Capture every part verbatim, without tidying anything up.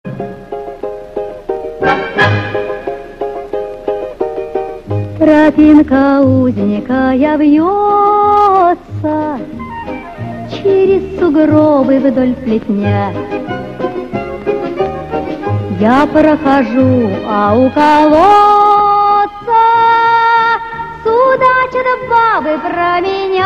Тропинка узенькая вьется через сугробы вдоль плетня. Я прохожу, а у колодца судачат бабы про меня.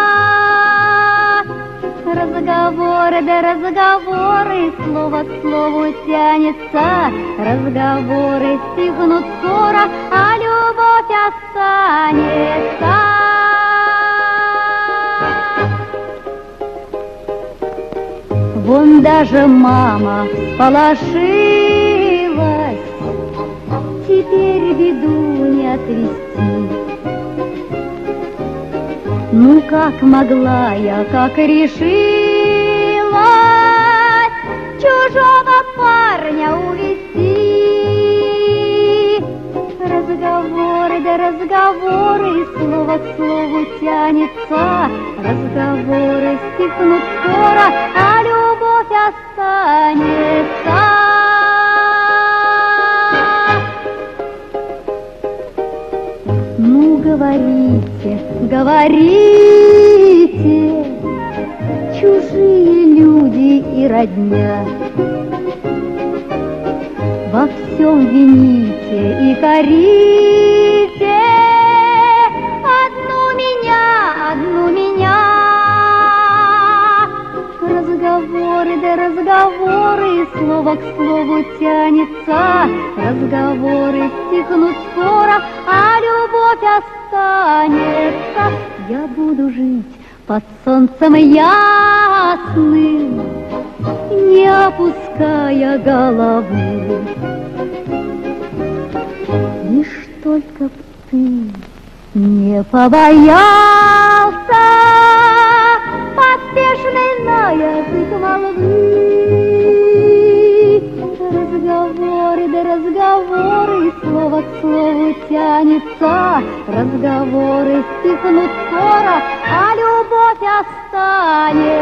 Разговоры да разговоры, слово к слову тянется. Разговоры стихнут скоро, а любовь останется. Вон даже мама сполошилась, теперь беду не отвести. Ну как могла я, как решилась чужого парня увести? Разговоры да разговоры, слово к слову тянется. Разговоры стихнут скоро, а любовь останется. Ну говорите, говорите, чужие люди и родня. Во всем вините и корите одну меня, одну меня. Разговоры да разговоры, слово к слову тянется. Разговоры стихнут скоро, а любовь останется. Я буду жить под солнцем ясным, не опуская головы. Лишь только б ты не побоялся поспешный на язык молвы. Разговоры да разговоры, слово к слову тянется. Разговоры стихнут скоро, а любовь останется.